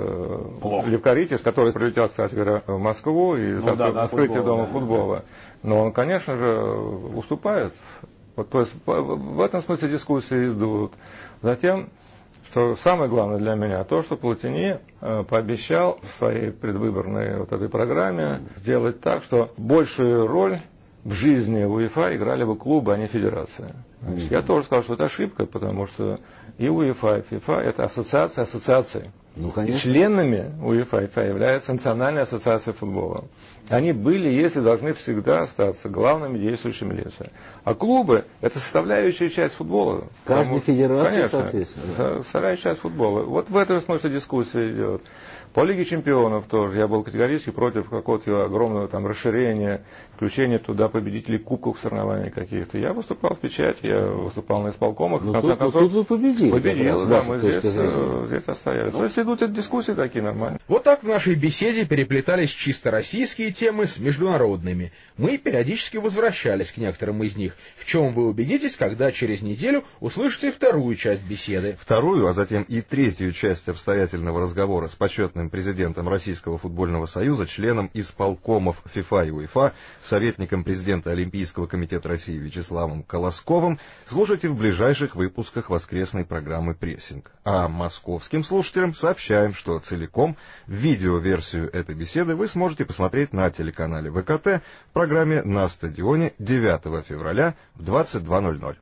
Левкоритис, который прилетел, кстати говоря, в Москву и ну, да, да, открытие дома да, футбола, да. Но он, конечно же, уступает. Вот, то есть в этом смысле дискуссии идут. Затем, что самое главное для меня, то, что Платини э, пообещал в своей предвыборной вот этой программе сделать так, что большую роль в жизни УЕФА играли бы клубы, а не федерация. Mm-hmm. Я тоже сказал, что это ошибка, потому что и УЕФА, и ФИФА – это ассоциация ассоциаций. Ну, и членами УЕФА и ФИФА является Национальная ассоциация футбола. Они были, если должны всегда остаться главными действующими лицами. А клубы – это составляющая часть футбола. Каждая федерация, конечно, соответственно. Составляющая часть футбола. Вот в этом смысле дискуссия идет. По Лиге чемпионов тоже я был категорически против какого-то огромного там расширения, включения туда победителей кубков соревнований каких-то. Я выступал в печати, я выступал на исполкомах. Ну, в конце тут, концов, тут вы победили. Победил, да, мы здесь, здесь отстояли. То есть идут эти дискуссии такие нормальные. Вот так в нашей беседе переплетались чисто российские темы с международными. Мы периодически возвращались к некоторым из них, в чем вы убедитесь, когда через неделю услышите вторую часть беседы. Вторую, а затем и третью часть обстоятельного разговора с почетным президентом Российского футбольного союза, членом исполкомов ФИФА и УЕФА, советником президента Олимпийского комитета России Вячеславом Колосковым, слушайте в ближайших выпусках воскресной программы «Прессинг». А московским слушателям сообщаем, что целиком видеоверсию этой беседы вы сможете посмотреть на телеканале ВКТ в программе «На стадионе» девятого февраля в двадцать два ноль ноль.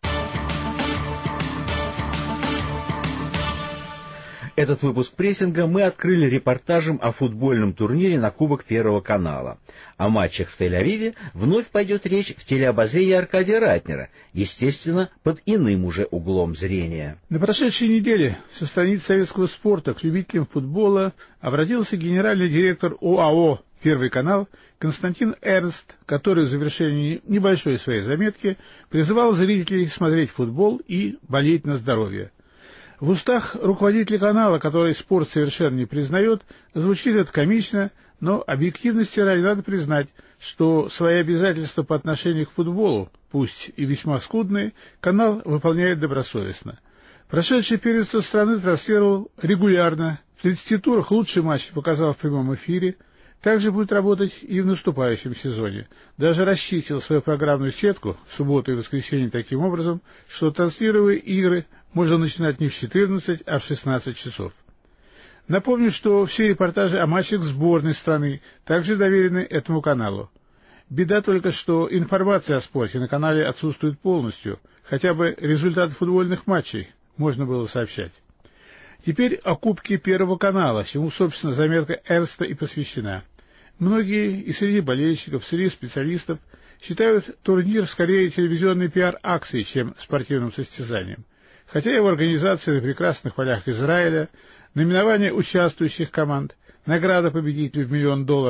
Этот выпуск прессинга мы открыли репортажем о футбольном турнире на Кубок Первого канала. О матчах в Тель-Авиве вновь пойдет речь в телеобозрении Аркадия Ратнера, естественно, под иным уже углом зрения. На прошедшей неделе со страниц советского спорта к любителям футбола обратился генеральный директор ОАО «Первый канал» Константин Эрнст, который в завершении небольшой своей заметки призывал зрителей смотреть футбол и болеть на здоровье. В устах руководителя канала, который спорт совершенно не признает, звучит это комично, но объективности ради надо признать, что свои обязательства по отношению к футболу, пусть и весьма скудные, канал выполняет добросовестно. Прошедшее первенство страны транслировал регулярно, в тридцати турах лучший матч показал в прямом эфире, также будет работать и в наступающем сезоне. Даже расчистил свою программную сетку в субботу и воскресенье таким образом, что транслируя игры можно начинать не в четырнадцать, а в шестнадцать часов. Напомню, что все репортажи о матчах сборной страны также доверены этому каналу. Беда только, что информация о спорте на канале отсутствует полностью, хотя бы результаты футбольных матчей можно было сообщать. Теперь о Кубке Первого канала, чему, собственно, заметка Эрнста и посвящена. Многие и среди болельщиков, среди специалистов считают турнир скорее телевизионной пиар-акцией, чем спортивным состязанием. Хотя его организация на прекрасных полях Израиля, номинование участвующих команд, награда победителю в миллион долларов,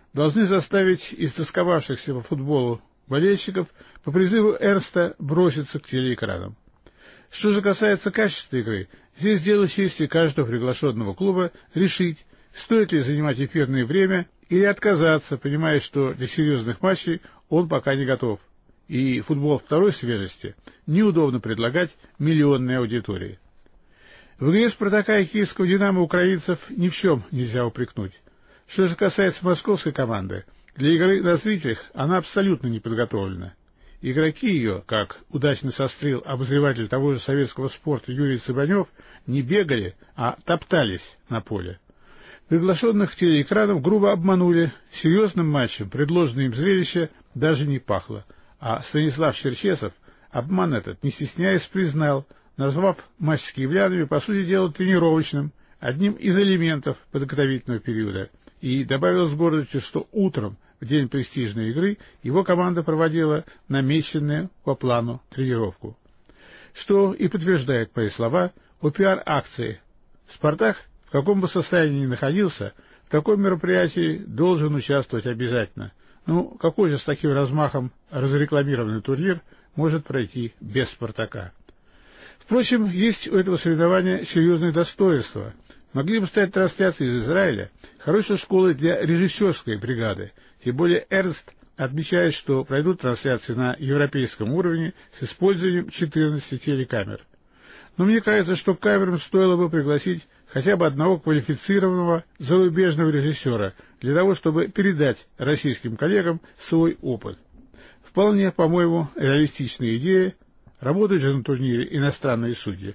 должны заставить истосковавшихся по футболу болельщиков по призыву Эрнста броситься к телеэкранам. Что же касается качества игры, здесь дело чести каждого приглашенного клуба решить, стоит ли занимать эфирное время или отказаться, понимая, что для серьезных матчей он пока не готов, и футбол второй свежести неудобно предлагать миллионной аудитории. В игре «Спартака» и киевского «Динамо» украинцев ни в чем нельзя упрекнуть. Что же касается московской команды, для игры на зрителях она абсолютно не подготовлена. Игроки ее, как удачно сострил обозреватель того же советского спорта Юрий Цыбанев, не бегали, а топтались на поле. Приглашенных телеэкранов грубо обманули, серьезным матчем предложенное им зрелище даже не пахло, а Станислав Черчесов обман этот, не стесняясь, признал, назвав матч с киевлянами, по сути дела, тренировочным, одним из элементов подготовительного периода, и добавил с гордостью, что утром, в день престижной игры, его команда проводила намеченную по плану тренировку. Что и подтверждает мои слова о пиар-акции. «Спартак», в каком бы состоянии ни находился, в таком мероприятии должен участвовать обязательно. Ну, какой же с таким размахом разрекламированный турнир может пройти без «Спартака»? Впрочем, есть у этого соревнования серьезные достоинства. Могли бы стать трансляции из Израиля хорошей школой для режиссерской бригады, тем более Эрнст отмечает, что пройдут трансляции на европейском уровне с использованием четырнадцати телекамер. Но мне кажется, что к камерам стоило бы пригласить хотя бы одного квалифицированного зарубежного режиссера для того, чтобы передать российским коллегам свой опыт. Вполне, по-моему, реалистичная идея, работают же на турнире иностранные судьи.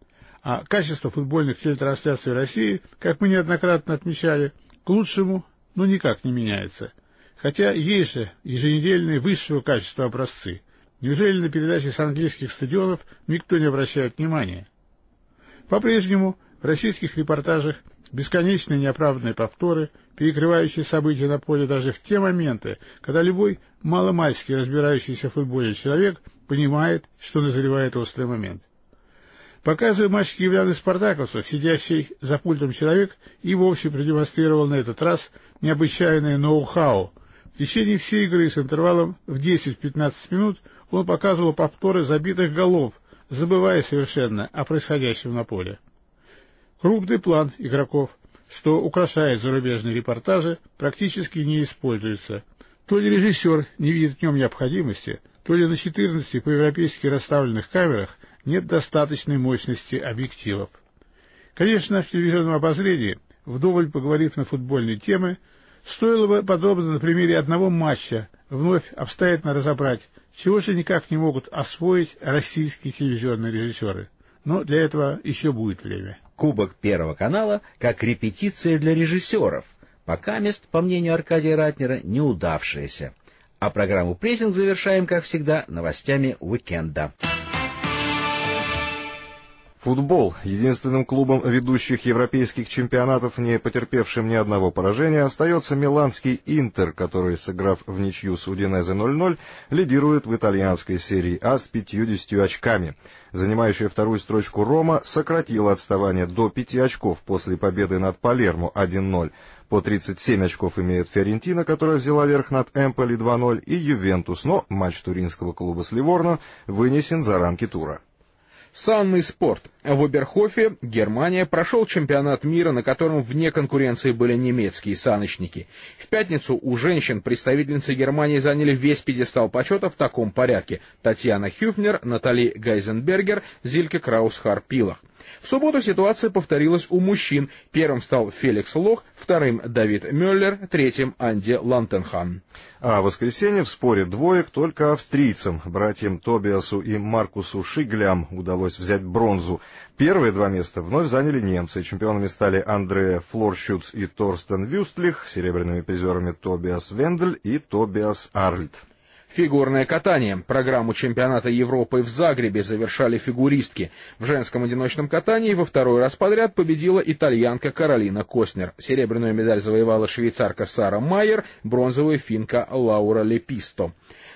А качество футбольных телетрансляций в России, как мы неоднократно отмечали, к лучшему, ну, никак не меняется. Хотя есть же еженедельные высшего качества образцы. Неужели на передачи с английских стадионов никто не обращает внимания? По-прежнему в российских репортажах бесконечные неоправданные повторы, перекрывающие события на поле даже в те моменты, когда любой маломальски разбирающийся в футболе человек понимает, что назревает острый момент. Показывая матч киевлян и спартаковцев, сидящий за пультом человек и вовсе продемонстрировал на этот раз необычайное ноу-хау. В течение всей игры с интервалом в десять-пятнадцать минут он показывал повторы забитых голов, забывая совершенно о происходящем на поле. Крупный план игроков, что украшает зарубежные репортажи, практически не используется. То ли режиссер не видит в нем необходимости, то ли на четырнадцати по-европейски расставленных камерах нет достаточной мощности объективов. Конечно, в телевизионном обозрении, вдоволь поговорив на футбольные темы, стоило бы подробно на примере одного матча вновь обстоятельно разобрать, чего же никак не могут освоить российские телевизионные режиссеры. Но для этого еще будет время. Кубок Первого канала как репетиция для режиссеров, пока мест, по мнению Аркадия Ратнера, неудавшаяся. А программу «Прессинг» завершаем, как всегда, новостями уикенда. Футбол. Единственным клубом ведущих европейских чемпионатов, не потерпевшим ни одного поражения, остается миланский «Интер», который, сыграв в ничью с Удинезе ноль ноль, лидирует в итальянской серии А с пятьюдесятью очками. Занимающая вторую строчку «Рома» сократила отставание до пяти очков после победы над Палермо один ноль. По тридцать семь очков имеет Фиорентина, которая взяла верх над Эмполи два ноль, и Ювентус, но матч туринского клуба с Ливорно вынесен за рамки тура. Санный спорт. В Оберхофе, Германия, прошел чемпионат мира, на котором вне конкуренции были немецкие саночники. В пятницу у женщин представительницы Германии заняли весь пьедестал почета в таком порядке: Татьяна Хюфнер, Натали Гайзенбергер, Зильке Краус-Харпилах. В субботу ситуация повторилась у мужчин. Первым стал Феликс Лох, вторым Давид Мюллер, третьим Анди Лантенхан. А в воскресенье в споре двоек только австрийцам, братьям Тобиасу и Маркусу Шиглям, удалось взять бронзу. Первые два места вновь заняли немцы. Чемпионами стали Андре Флоршюц и Торстен Вюстлих, серебряными призерами Тобиас Вендель и Тобиас Арльд. Фигурное катание. Программу чемпионата Европы в Загребе завершали фигуристки. В женском одиночном катании во второй раз подряд победила итальянка Каролина Костнер. Серебряную медаль завоевала швейцарка Сара Майер, бронзовую финка Лаура Леписто.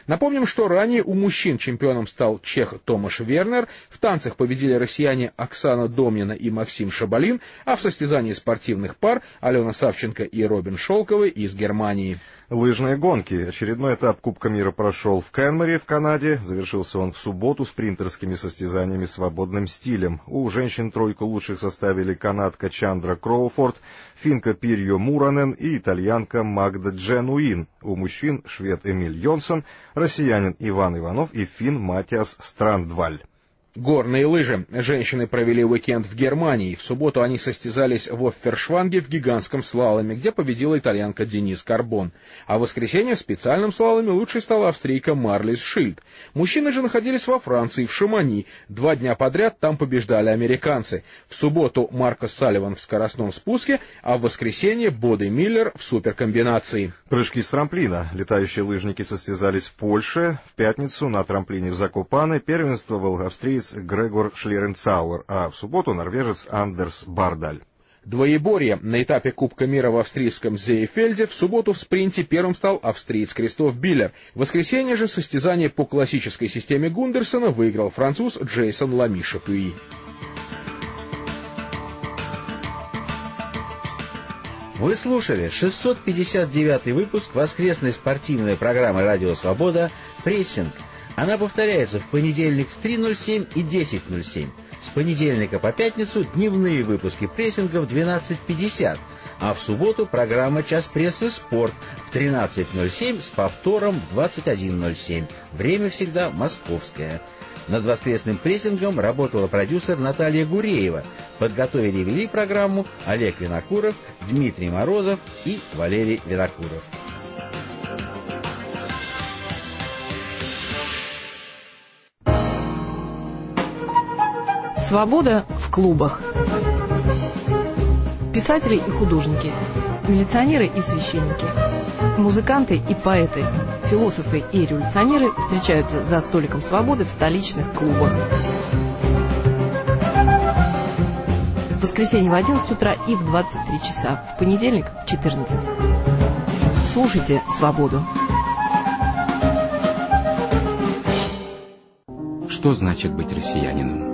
Напомним, что ранее у мужчин чемпионом стал чех Томаш Вернер, в танцах победили россияне Оксана Домнина и Максим Шабалин, а в состязании спортивных пар Алена Савченко и Робин Шолковы из Германии. Лыжные гонки. Очередной этап Кубка мира прошел в Кенморе в Канаде. Завершился он в субботу спринтерскими состязаниями свободным стилем. У женщин тройку лучших составили канадка Чандра Кроуфорд, финка Пирьо Муранен и итальянка Магда Дженуин. У мужчин швед Эмиль Йонсон, россиянин Иван Иванов и финн Матиас Страндваль. Горные лыжи. Женщины провели уикенд в Германии. В субботу они состязались в Оффершванге в гигантском слаломе, где победила итальянка Денис Карбон. А в воскресенье в специальном слаломе лучшей стала австрийка Марлис Шильд. Мужчины же находились во Франции, в Шамони. Два дня подряд там побеждали американцы. В субботу Марко Салливан в скоростном спуске, а в воскресенье Боди Миллер в суперкомбинации. Прыжки с трамплина. Летающие лыжники состязались в Польше. В пятницу на трамплине в Закопане первенствовал австриец Грегор Шлеренцауэр, а в субботу норвежец Андерс Бардаль. Двоеборье. На этапе Кубка мира в австрийском Зеефельде в субботу в спринте первым стал австриец Кристоф Биллер. В воскресенье же состязание по классической системе Гундерсона выиграл француз Джейсон Лами-Шапюи. Вы слушали шестьсот пятьдесят девятый выпуск воскресной спортивной программы «Радио Свобода» «Прессинг». Она повторяется в понедельник в три ноль семь и десять ноль семь. С понедельника по пятницу дневные выпуски прессинга в двенадцать пятьдесят, а в субботу программа «Час прессы. Спорт» в тринадцать ноль семь с повтором в двадцать один ноль семь. Время всегда московское. Над воскресным прессингом работала продюсер Наталья Гуреева. Подготовили и вели программу Олег Винокуров, Дмитрий Морозов и Валерий Винокуров. Свобода в клубах. Писатели и художники, милиционеры и священники, музыканты и поэты, философы и революционеры встречаются за столиком свободы в столичных клубах. В воскресенье в одиннадцать утра и в двадцать три часа, в понедельник в четырнадцать. Слушайте «Свободу». Что значит быть россиянином?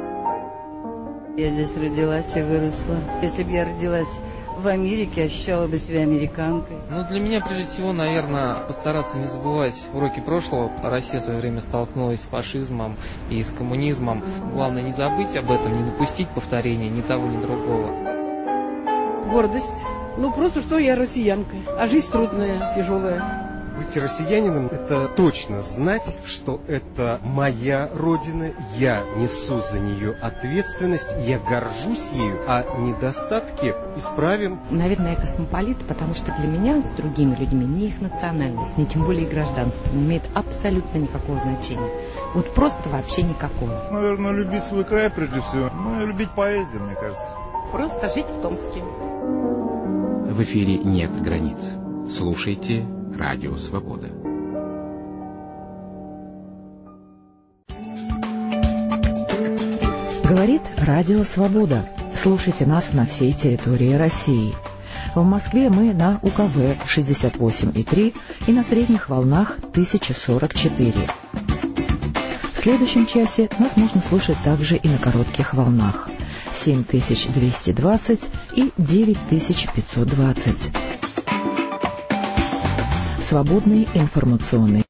Я здесь родилась и выросла. Если бы я родилась в Америке, ощущала бы себя американкой. Ну, для меня, прежде всего, наверное, постараться не забывать уроки прошлого. Россия в свое время столкнулась с фашизмом и с коммунизмом. Главное, не забыть об этом, не допустить повторения ни того, ни другого. Гордость. Ну, просто что я россиянка. А жизнь трудная, тяжелая. Быть россиянином – это точно знать, что это моя родина, я несу за нее ответственность, я горжусь ею, а недостатки исправим. Наверное, я космополит, потому что для меня с другими людьми ни их национальность, ни тем более их гражданство не имеет абсолютно никакого значения. Вот просто вообще никакого. Наверное, любить свой край прежде всего, ну и любить поэзию, мне кажется. Просто жить в Томске. В эфире нет границ. Слушайте Радио Свобода. Говорит Радио Свобода. Слушайте нас на всей территории России. В Москве мы на У Ка Вэ шестьдесят восемь и три и на средних волнах тысяча сорок четыре. В следующем часе нас можно слушать также и на коротких волнах семь тысяч двести двадцать и девять тысяч пятьсот двадцать. Свободный информационный